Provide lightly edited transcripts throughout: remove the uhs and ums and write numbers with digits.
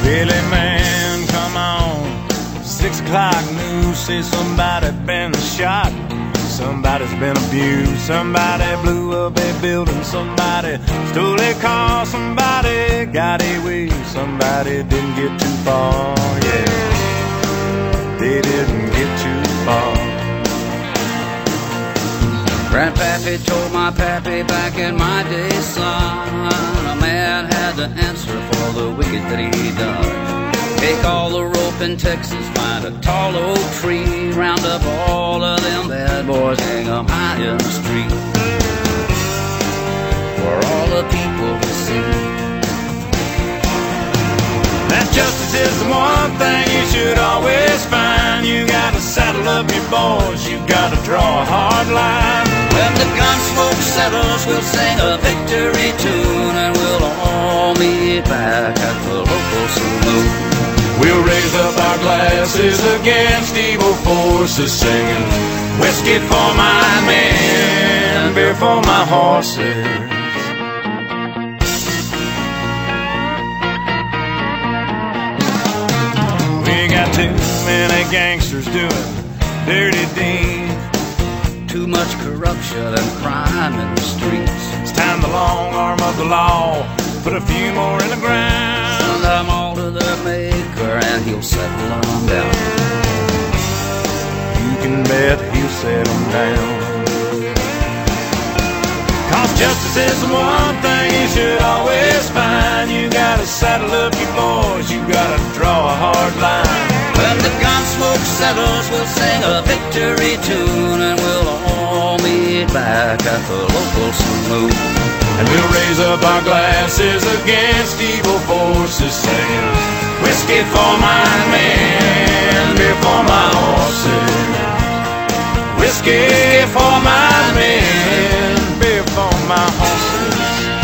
Billy man, come on. 6 o'clock news say somebody been shot. Somebody's been abused. Somebody blew up a building. Somebody stole a car. Somebody got away. Somebody didn't get too far. Yeah, they didn't get too far. Grandpappy told my pappy back in my day, son, a man had to answer for the wicked that he done. Take all the rope in Texas, find a tall oak tree, round up all of them bad boys, hang them high in the street for all the people to see. That justice is the one thing you should always find. You gotta saddle up your boys, you gotta draw a hard line. When the gun smoke settles, we'll sing a victory tune, and we'll all meet back at the local saloon. We'll raise up our glasses against evil forces, singing whiskey for my men, beer for my horses. We got too many gangsters doing dirty deeds, too much corruption and crime in the streets. It's time the long arm of the law put a few more in the ground. Send them all to their maker and he'll settle them down. You can bet he'll settle them down. Cause justice is the one thing you should always find. You gotta saddle up your boys, you gotta draw a hard line. When the gun smoke settles, we'll sing a victory tune, and we'll all meet back at the local saloon. And we'll raise up our glasses against evil forces, saying whiskey for my men, beer for my horses. Whiskey for my men, beer for my horses.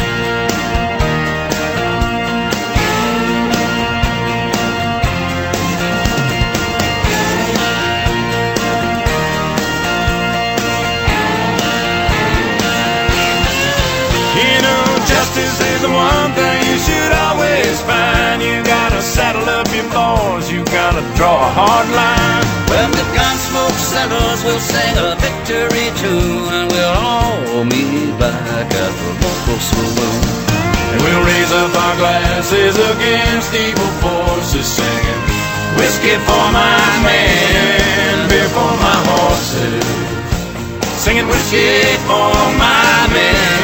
Justice is the one thing you should always find. You gotta saddle up your boys, you gotta draw a hard line. When the gun smoke settles, we'll sing a victory tune, and we'll all meet back at the local saloon. And we'll raise up our glasses against evil forces, singing whiskey for my men, beer for my horses. Singing whiskey for my men,